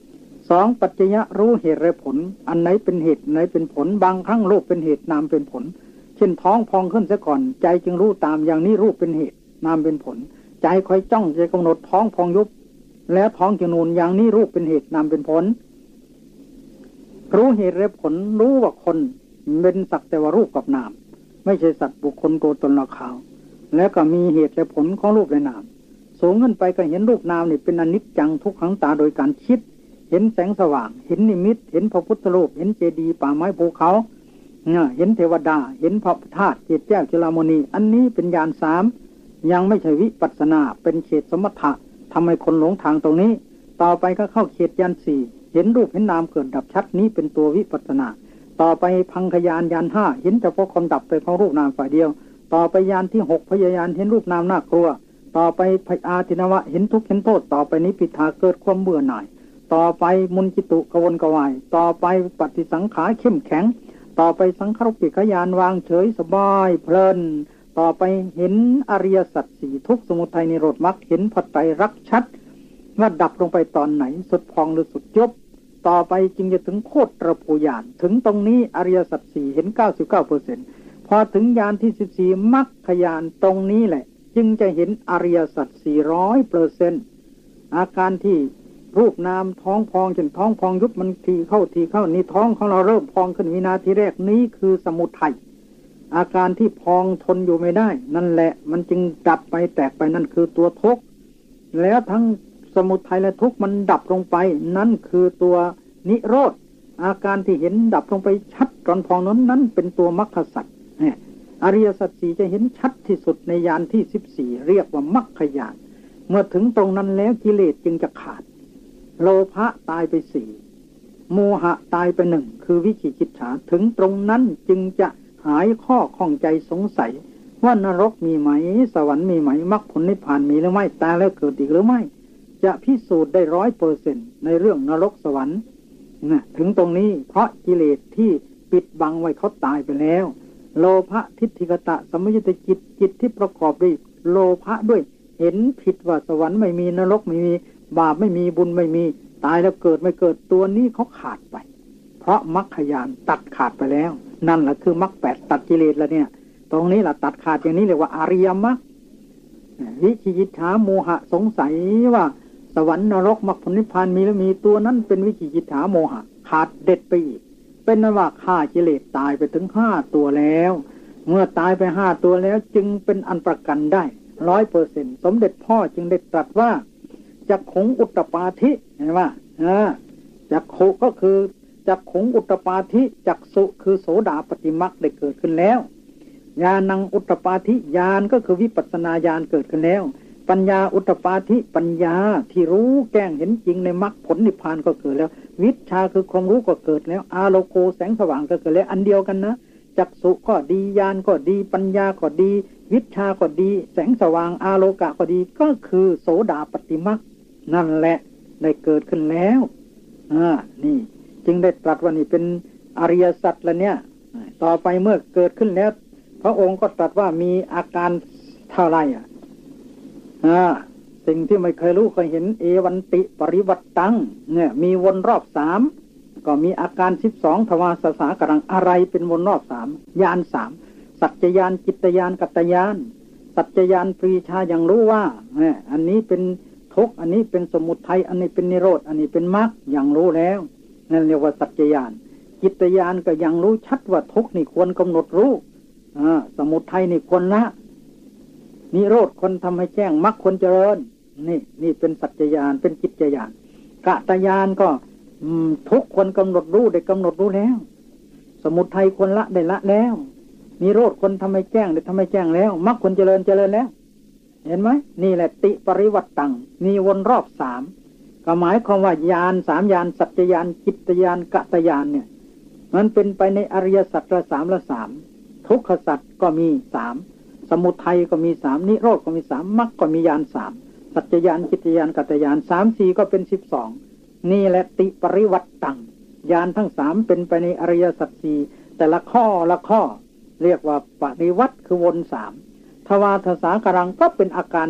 2ปัจจยะรู้เหตุและผลอันไหนเป็นเหตุไหนเป็นผลบางครั้งรูปเป็นเหตุนามเป็นผลเช่นท้องพองขึ้นซะก่อนใจจึงรู้ตามอย่างนี้รูปเป็นเหตุนามเป็นผลใจคอยจ้องจะกำหนดท้องพองยุบแล้วท้องจึงนูนอย่างนี้รูปเป็นเหตุนามเป็นผลรู้เหตุและผลรู้ว่าคนเป็นสักแต่ว่ารูปกับนามไม่ใช่สัตว์บุคคลตัวตนเราเขาแล้วก็มีเหตุและผลของรูปและนามสูงขึ้นไปก็เห็นรูปนามนี่เป็นอนิจจังทุกขังตาโดยการคิดเห็นแสงสว่างเห็นนิมิตเห็นพระพุทธรูปเห็นเจดีย์ป่าไม้ภูเขาเห็นเทวดาเห็นพระธาตุเกศแก้วจุฬามณีอันนี้เป็นญาณ3ยังไม่ใช่วิปัสสนาเป็นเขตสมถะทำให้คนหลงทางตรงนี้ต่อไปก็เข้าเขตญาณ4เห็นรูปเห็นนามเกิดดับชัดนี้เป็นตัววิปัสสนาต่อไปพังคญาณญาณ5เห็นเฉพาะความดับไปของรูปนามฝ่ายเดียวต่อไปญาณที่6พยายานเห็นรูปนามน่ากลัวต่อไปอาทินวะเห็นทุกข์เห็นโทษต่อไปนิพพิทาเกิดความเบื่อหน่ายต่อไปมุนจิตุกวนกวายต่อไปปฏิสังขารเข้มแข็งต่อไปสังขารปิกญาณวางเฉยสบายเพลินต่อไปเห็นอริยสัจสี่ทุกข์สมุทัยนิโรธมรรคเห็นพระไตรลักษณ์ชัดว่าดับลงไปตอนไหนสุดพองหรือสุดยบต่อไปจึงจะถึงโคตรภูญาณถึงตรงนี้อริยสัจสี่เห็น 99% พอถึงญาณที่14มรรคญาณตรงนี้แหละจึงจะเห็นอริยสัจ 400% อาการที่รูปนามท้องพองจนท้องพองยุบมันทีเข้านี่ท้องของเราเริ่มพองขึ้นวินาทีแรกนี้คือสมุทัยอาการที่พองทนอยู่ไม่ได้นั่นแหละมันจึงดับไปแตกไปนั่นคือตัวทุกข์แล้วทั้งสมุทัยและทุกข์มันดับลงไปนั่นคือตัวนิโรธอาการที่เห็นดับลงไปชัดตอนพองนั้นเป็นตัวมรรคสัจอริยสัจสี่จะเห็นชัดที่สุดในญาณที่14เรียกว่ามรรคญาณเมื่อถึงตรงนั้นแล้วกิเลสจึงจะขาดโลภะตายไป4โมหะตายไป1คือวิจิกิจฉาถึงตรงนั้นจึงจะหายข้อข้องใจสงสัยว่านรกมีไหมสวรรค์มีไหมมรรคผลนิพพานมีหรือไม่ตายแล้วเกิดอีกหรือไม่จะพิสูจน์ได้ 100% ในเรื่องนรกสวรรค์นะถึงตรงนี้เพราะกิเลสที่ปิดบังไว้เขาตายไปแล้วโลภะทิฏฐิกตะสัมมยุตจิตจิตที่ประกอบด้วยโลภะด้วยเห็นผิดว่าสวรรค์ไม่มีนรกไม่มีบาปไม่มีบุญไม่มีตายแล้วเกิดไม่เกิดตัวนี้เขาขาดไปเพราะมรรคญาณตัดขาดไปแล้วนั่นแหละคือมรรค8ตัดกิเลสแล้วเนี่ยตรงนี้แหละตัดขาดอย่างนี้เรียกว่าอริยมรรควิจิกิจฉาโมหะสงสัยว่าสวรรค์นรกมรรคผลนิพพานมีหรือมีตัวนั้นเป็นวิจิกิจฉาโมหะขาดเด็ดไปอีกเป็นนั้นว่าฆ่ากิเลสตายไปถึง5ตัวแล้วเมื่อตายไป5ตัวแล้วจึงเป็นอันประกันได้ 100% สมเด็จพ่อจึงได้ตรัสว่าจักขุงอุตตปาธิเห็นไหมจักขุก็คือจักขุงอุตตปาธิจักสุคือโสดาปัตติมรรคได้เกิดขึ้นแล้วญาณังอุตตปาธิญาณก็คือวิปัสสนาญาณเกิดขึ้นแล้วปัญญาอุตตปาธิปัญญาที่รู้แจ้งเห็นจริงในมรรคผลนิพพานก็เกิดแล้ววิชชาคือความรู้ก็เกิดแล้วอาโลโกแสงสว่างก็เกิดแล้วอันเดียวกันนะจักสุก็ดีญาณก็ดีปัญญาก็ดีวิชชาก็ดีแสงสว่างอาโลกะก็ดีก็คือโสดาปัตติมรรคนั่นแหละได้เกิดขึ้นแล้วนี่จึงได้ตรัสว่านี่เป็นอริยสัจแล้วเนี่ยต่อไปเมื่อเกิดขึ้นแล้วพระองค์ก็ตรัสว่ามีอาการเท่าไรสิ่งที่ไม่เคยรู้เคยเห็นเอวันติปริวัตตังเนี่ยมีวนรอบ3ก็มีอาการ12ทวารสากรังอะไรเป็นวนรอบ3ญาณ3สัจจญาณจิตตญาณกัตตญาณสัจจญาณปรีชาอย่างรู้ว่าอันนี้เป็นทุกข์อันนี้เป็นสมุทัยอันนี้เป็นนิโรธอันนี้เป็นมรรคอย่างรู้แล้วนั่นเรียกว่าสัจจญาณจิตตญาณก็ยังรู้ชัดว่าทุกข์นี่ควรกำหนดรู้สมุทัยนี่ควรละนิโรธคนทำให้แจ้งมรรคควรเจริญนี่เป็นสัจจญาณเป็นจิตญาณกัตตญาณก็ทุกข์ควรกำหนดรู้ได้กำหนดรู้แล้วสมุทัยควรละได้ละแล้วนิโรธคนทำให้แจ้งได้ทำให้แจ้งแล้วมรรคควรเจริญแล้วเห็นไหมนี่แหละติปริวัตตังมีวนรอบ3ก็หมายความว่าญาณ3ญาณสัจจญาณจิตญาณกัตตญาณเนี่ยมันเป็นไปในอริยสัจละ3ทุกขสัจก็มี3สมุทัยก็มี3นิโรธก็มี3มรรคก็มีญาณ3สัจจญาณจิตญาณกัตตญาณ3 4ก็เป็น12นี่แหละติปริวัตตังญาณทั้ง3เป็นไปในอริยสัจ4แต่ละข้อเรียกว่าปริวัติคือวน3ทวารสากรังก็เป็นอาการ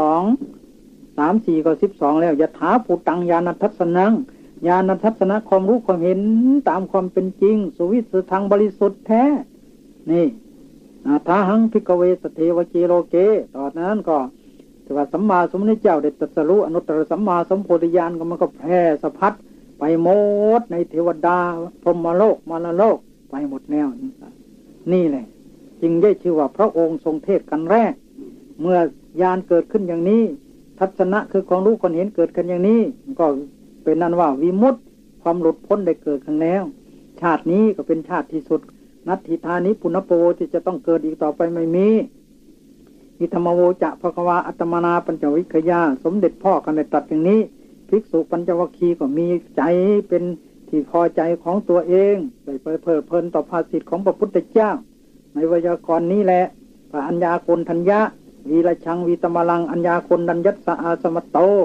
12 3 4ก็12แล้วยถาภูตังญาณทัสสนังญาณทัศนะความรู้ความเห็นตามความเป็นจริงสุวิสุทธังบริสุทธิ์แท้นี่ท้าหังภิกขเวสเทวเจโลเกตอนนั้นก็ถือว่าสัมมาสัมพุทธเจ้าได้ตรัสรู้อนุตตรสัมมาสัมโพธิญาณก็มันก็แพร่สะพัดไปหมดในเทวดาพรหมโลกมารโลกไปหมดแล้วนี่แหละจึงได้ชื่อว่าพระองค์ทรงเทศกันแรกเมื่อญาณเกิดขึ้นอย่างนี้ทัศนะคือความรู้ความเห็นเกิดขึ้นอย่างนี้ก็เป็นนั้นว่าวิมุตติความหลุดพ้นได้เกิดขึ้นแล้วชาตินี้ก็เป็นชาติที่สุดนัตถิธานิปุณโปที่จะต้องเกิดอีกต่อไปไม่มีอิธรรมโวจะภควาอัตตมนาปัญจวิคยาสมเด็จพ่อกันได้ตรัสอย่างนี้ภิกษุปัญจวัคคีย์ก็มีใจเป็นที่พอใจของตัวเองได้เพลิดเพลินต่อภาษิตของพระพุทธเจ้าในไวยากรณ์นี้แหละพระอัญญาโกณทัญญะวีรชังวีตมลังอัญญาโกณดัญญัสสะอาสมโต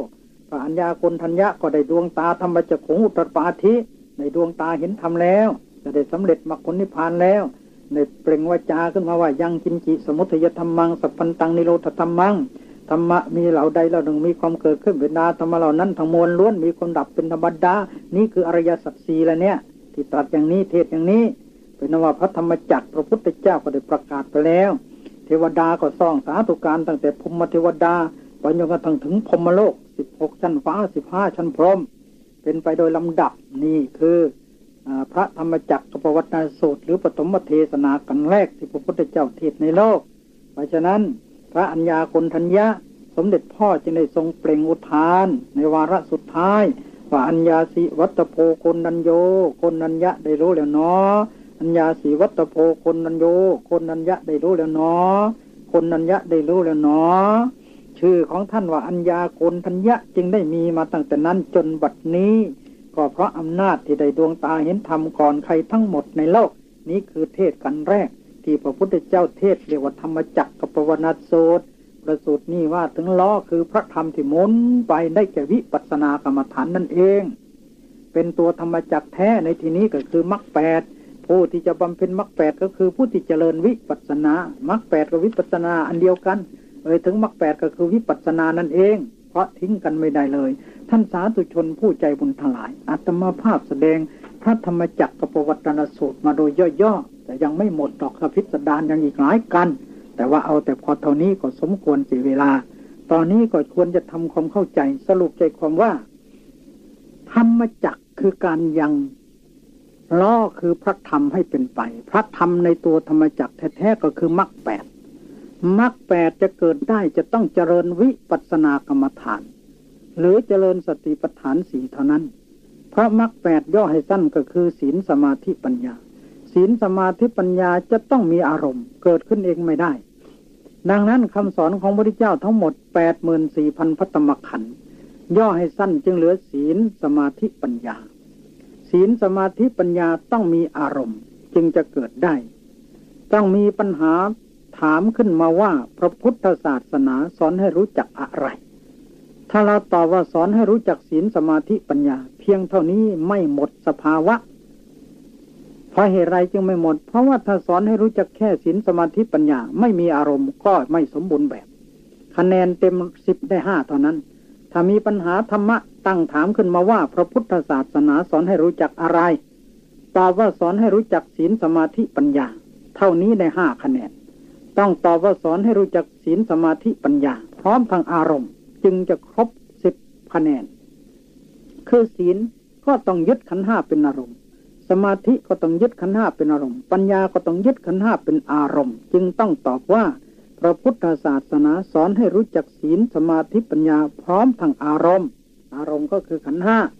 พระอัญญาโกณฑัญญะก็ได้ดวงตาธรรมจักขุงอุตตรปาธิในดวงตาเห็นธรรมแล้วจะได้สำเร็จมรรคผลนิพพานแล้วในเปล่งวาจาขึ้นมาว่ายังกินจิสมุทัยธรรมังสัพพันตังนิโรธธรรมังธรรมะมีเหล่าใดเหล่าหนึ่งมีความเกิดขึ้นเป็นธรรมะเหล่านั้นทั้งมวลล้วนมีความดับเป็นธรรมดานี่คืออริยสัจสี่แล้วเนี่ยที่ตรัสอย่างนี้เทศอย่างนี้เป็นนว่าพระธรรมจักรพระพุทธเจ้าก็ได้ประกาศไปแล้วเทวดาก็ซ่องสาธุการตั้งแต่พรหมเทวดาไปจนกระทั่งถึงพรหมโลก16ชั้นฟ้า15ชั้นพรหมเป็นไปโดยลำดับนี่คือพระธรรมจักรปวัตตสูตรหรือปฐมเทศนากันแรกที่พระพุทธเจ้าเทศในโลกเพราะฉะนั้นพระอัญญาโกณฑัญญะสมเด็จพ่อจึงได้ทรงเปล่งอุทานในวาระสุดท้ายว่าอัญญาสิวัตโพโกณฑัญโยโกณฑัญญะได้รู้แล้วเนาะอัญญาสิวัตโพโกณฑัญโยโกณฑัญญะได้รู้แล้วเนาะโกณฑัญญะได้รู้แล้วเนาะชื่อของท่านว่าอัญญาโกณฑัญญะจึงได้มีมาตั้งแต่นั้นจนบัดนี้ก็เพราะอำนาจที่ได้ดวงตาเห็นธรรมก่อนใครทั้งหมดในโลกนี้คือเทศกันแรกที่พระพุทธเจ้าเทศเรียกว่าธรรมจักรกับปวัณสูตรประสูตรนี้ว่าถึงล้อคือพระธรรมที่หมุนไปได้แก่วิปัสสนากรรมฐานนั่นเองเป็นตัวธรรมจักรแท้ในที่นี้ก็คือมรรคแปดผู้ที่จะบำเพ็ญมรรคแปดก็คือผู้ที่เจริญวิปัสสนามรรคแปดกับวิปัสสนาอันเดียวกันถึงมรรคแปดก็คือวิปัสสนานั่นเองเพราะทิ้งกันไม่ได้เลยท่านสาธุชนผู้ใจบุญทั้งหลายอาตมาภาพแสดงพระธรรมจักรกับปวัตตนสูตรมาโดยย่อๆแต่ยังไม่หมดดอกพิสดารยังอีกหลายกันแต่ว่าเอาแต่พอเท่านี้ก็สมควรเสียเวลาตอนนี้ก็ควรจะทำความเข้าใจสรุปใจความว่าธรรมจักรคือการยังล้อคือพระธรรมให้เป็นไปพระธรรมในตัวธรรมจักรแท้ๆก็คือมรรคแปดมรรคแปดจะเกิดได้จะต้องเจริญวิปัสสนากรรมฐานหรือเจริญสติปัฏฐานสี่เท่านั้นเพราะมรรคแปดย่อให้สั้นก็คือศีลสมาธิปัญญาศีลสมาธิปัญญาจะต้องมีอารมณ์เกิดขึ้นเองไม่ได้ดังนั้นคำสอนของพระพุทธเจ้าทั้งหมด 84,000 พระธรรมขันธ์ย่อให้สั้นจึงเหลือศีลสมาธิปัญญาศีลสมาธิปัญญาต้องมีอารมณ์จึงจะเกิดได้ต้องมีปัญหาถามขึ้นมาว่าพระพุทธศาสนาสอนให้รู้จักอะไรถ้าเราตอบว่าสอนให้รู้จักศีลสมาธิปัญญาเพียงเท่านี้ไม่หมดสภาวะเพราะเหตุไรจึงไม่หมดเพราะว่าถ้าสอนให้รู้จักแค่ศีลสมาธิปัญญาไม่มีอารมณ์ก็ไม่สมบูรณ์แบบคะแนนเต็ม10ได้5เท่านั้นถ้ามีปัญหาธรรมะตั้งถามขึ้นมาว่าพระพุทธศาสนาสอนให้รู้จักอะไรตอบว่าสอนให้รู้จักศีลสมาธิปัญญาเท่านี้ได้5คะแนนต้องตอบว่าสอนให้รู้จักศีลสมาธิปัญญาพร้อมทางอารมณ์จึงจะครบ10คะแนนคือศีลก็ต้องยึดขันธ์5เป็นอารมณ์สมาธิก็ต้องยึดขันธ์5เป็นอารมณ์ปัญญาก็ต้องยึดขันธ์5เป็นอารมณ์จึงต้องตอบว่าพระพุทธศาสนาสอนให้รู้จักศีลสมาธิปัญญาพร้อมทางอารมณ์อารมณ์ก็คือขันธ์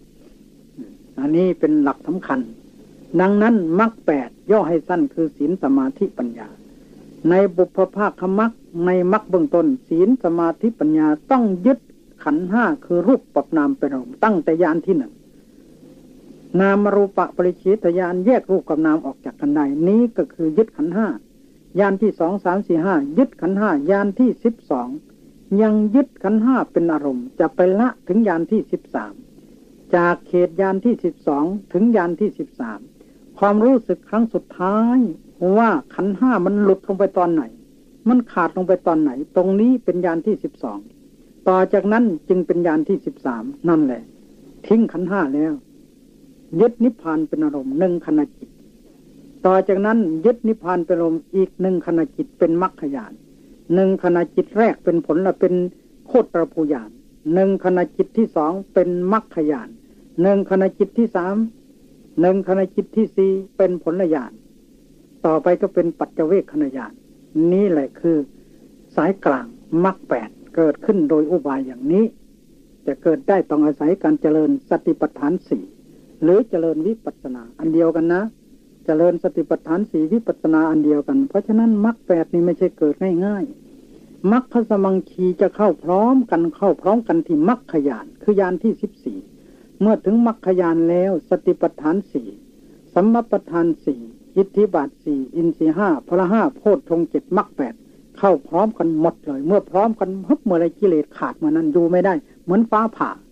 5อันนี้เป็นหลักสำคัญดังนั้นมรรค8ย่อให้สั้นคือศีลสมาธิปัญญาในบุพภาคมรรคในมรรคเบื้องต้นศีลสมาธิปัญญาต้องยึดขันธ์5คือรูปกับนามเป็นอารมณ์ตั้งแต่ญาณที่1นามรูปะปริเฉทญาณแยกรูปกับนามออกจากกันได้นี้ก็คือยึดขันธ์5ญาณที่2 3 4 5ยึดขันธ์5ญาณที่12ยังยึดขันธ์5เป็นอารมณ์จะไปละถึงญาณที่13จากเขตญาณที่12ถึงญาณที่13ความรู้สึกครั้งสุดท้ายว่าขันธ์5มันหลุดลงไปตอนไหนมันขาดลงไปตอนไหนตรงนี้เป็นญาณที่12ต่อจากนั้นจึงเป็นญาณที่13นั่นแหละทิ้งขันธ์5แล้วยึดนิพพานเป็นอารมณ์1ขณะจิตต่อจากนั้นยึดนิพพานเป็นอารมณ์อีก1ขณะจิตเป็นมรรคญาณ1ขณะจิตแรกเป็นผลและเป็นโคตรภูญาณ1ขณะจิตที่2เป็นมรรคญาณ1ขณะจิตที่3 1ขณะจิตที่4เป็นผลญาณต่อไปก็เป็นปัจเจเวคขณะญาณนี่แหละคือสายกลางมรรค8เกิดขึ้นโดยอุบายอย่างนี้จะเกิดได้ต้องอาศัยการเจริญสติปัฏฐาน4หรือเจริญวิปัสสนาอันเดียวกันนะเจริญสติปัฏฐาน4วิปัสสนาอันเดียวกันเพราะฉะนั้นมรรค8นี่ไม่ใช่เกิดง่ายๆมรรคสมังคีจะเข้าพร้อมกันที่มรรคญาณคือญาณที่14เมื่อถึงมรรคญาณแล้วสติปัฏฐาน4สัมมาปัฏฐาน4อิทธิบาท4อินทรีย์5พละ5โพชฌงค์7มรรค8เข้าพร้อมกันหมดเลยเมื่อพร้อมกันเมื่อไรกิเลสขาดเมื่อนั้นอยู่ไม่ได้เหมือนฟ้าผ่า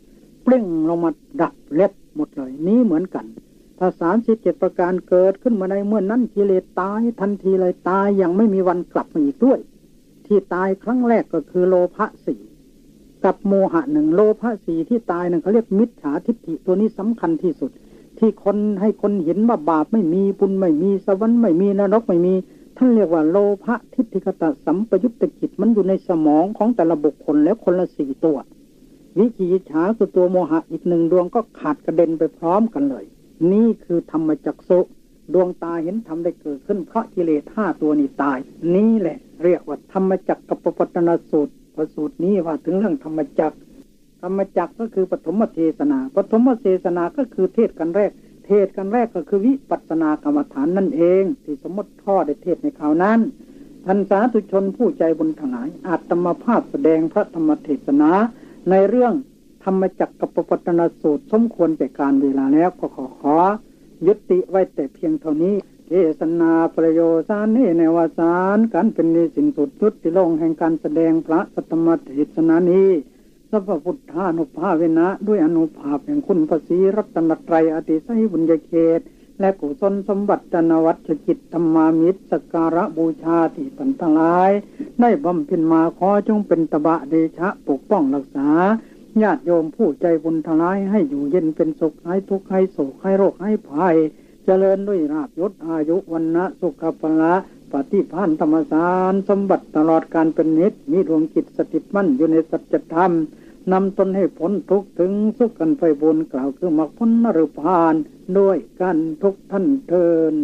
เปล่งลงมาดับเล็บหมดเลยนี้เหมือนกันถ้า37ประการเกิดขึ้นมาในเมื่อนั้นกิเลสตายทันทีเลยตายยังไม่มีวันกลับมาอีกด้วยที่ตายครั้งแรกก็คือโลภะสี่กับโมหะหนึ่งโลภะสี่ที่ตายนั่นเขาเรียกมิจฉาทิฏฐิตัวนี้สำคัญที่สุดที่คนให้คนเห็นว่าบาปไม่มีบุญไม่มีสวรรค์ไม่มีนรกไม่มีท่านเรียกว่าโลภะทิฏฐิกตสัมปยุตตกิจมันอยู่ในสมองของแต่ละบุคคลแล้วคนละ4ตัววิจิกิจฉาคือตัวโมหะอีก1ดวงก็ขาดกระเด็นไปพร้อมกันเลยนี่คือธรรมจักษุดวงตาเห็นธรรมได้เกิดขึ้นเพราะกิเลส5ตัวนี้ตายนี่แหละเรียกว่าธรรมจักรกับปวัตตนสูตรพระสูตรนี้ว่าถึงเรื่องธรรมจักรก็คือปฐมเทศนาก็คือเทศกันแรกก็คือวิปัสสนากรรมฐานนั่นเองที่สมมติพ่อได้เทศในคราวนั้นท่านสาธุชนผู้ใจบุญทั้งหลายอาตมาภาพแสดงพระธรรมเทศนาในเรื่องธรรมจักรกับปวัตตนสูตรสมควรแก่การเวลาแล้วก็ขอยุติไว้แต่เพียงเท่านี้เทศนาประโยชน์สารในวสารการเป็นนิสินสุดยุติลงแห่งการแสดงพระธรรมเทศนานี้สัพพุทธานุภาเวนะด้วยอนุภาพแห่งคุณพระศรีรัตนตรัยอติไสยบุญญาเขตและกุศลสมบัติจนวัตรจิตธรรมามิตรสักการะบูชาที่ตันทั้งหลายได้บำเพ็ญมาขอจงเป็นตบะเดชะปกป้องรักษาญาติโยมผู้ใจบุญทั้งหลายให้อยู่เย็นเป็นสุขหายทุกข์หายโศกหายโรคหายภัยเจริญด้วยราภยศอายุวรรณะสุขภละปฏิภาณธรรมสารสมบัติตลอดการเป็นนิจมีดวงจิตสถิตมั่นอยู่ในสัจธรรมนำตนให้พ้นทุกข์ถึงสุขกันไปบุญกล่าวคือมรรคผลนรพานด้วยกันทุกท่านเทิน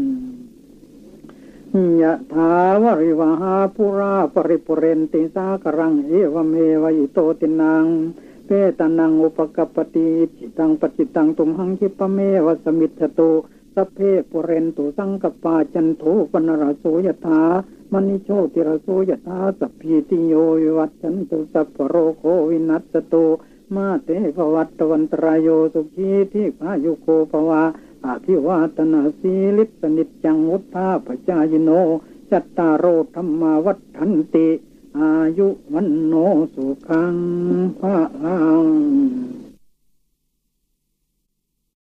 ยะถาวริวหาปุราปริปุเรนติสากรังเอวเมวะอิโตตินังเปตานังอุปกัปปติจิตังปจิตังตุมหังคิปะเมวะสมิทโตสัพเพปุเรนตุสังกปาจันโทปนรโสยถามณิโชติรโสยถาสัพพิติโยวิวัตชันตุสัพพโรโควินัสโตมาเตภวัตวันตรายโยสุขีทิพายุโกภวะอาภิวาตนาสีลิสนิจจังวุฒาปจายโนจัตตารโอธรรมาวัฏันติอายุวันโนสุขังภะลัง